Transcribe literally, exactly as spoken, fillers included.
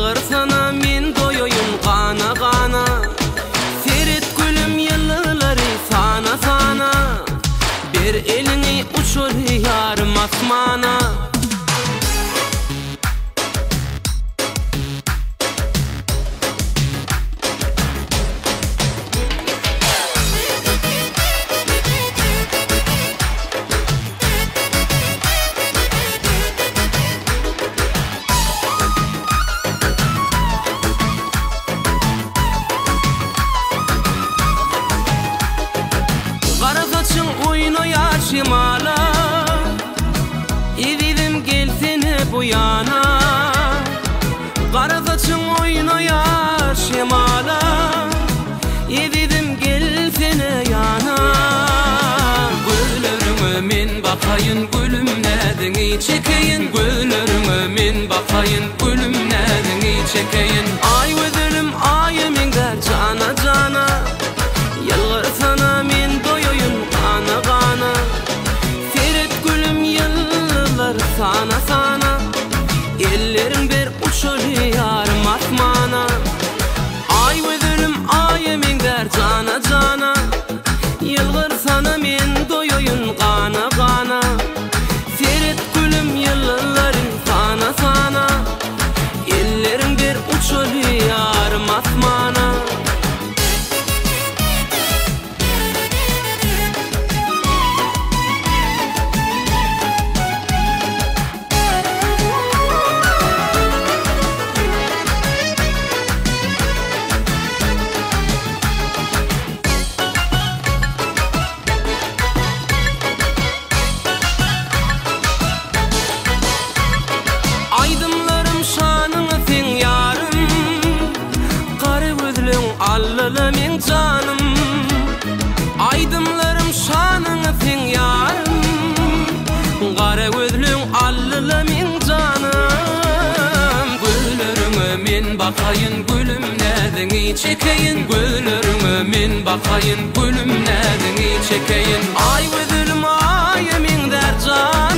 Yılgır sana min doyoyum gana gana. Ferit gülüm yılları sana sana. Bir elini uçur yarım asmana. Şimala İvidim gelsene bu yana. Kara saçın oynayar şimala. İvidim gelsene yana. Güllerime min bakayın gülüm nedeni çekeyin. Güllerime min bakayın gülüm nedeni çekeyin. Ay ödülüm ayımın der cana cana. Yılgır sana min doyoyun gana gana. Sana sana ellerin bir uçur yarım asmana. Ay ödülüm ayımın der cana cana. Yılgır sana min doyoyun gana gana. Ferit gülüm yılların sana sana. Ellerin bir uçur yarım asmana. Allalamin canım, aydımlarım şanını sen yarım. Kara gözlüm allalamin canım. Güllerime min bakayın gülüm nedeni çekeyin. Güllerime min bakayın gülüm nedeni çekeyin. Ay gözlüm ayımın der canım.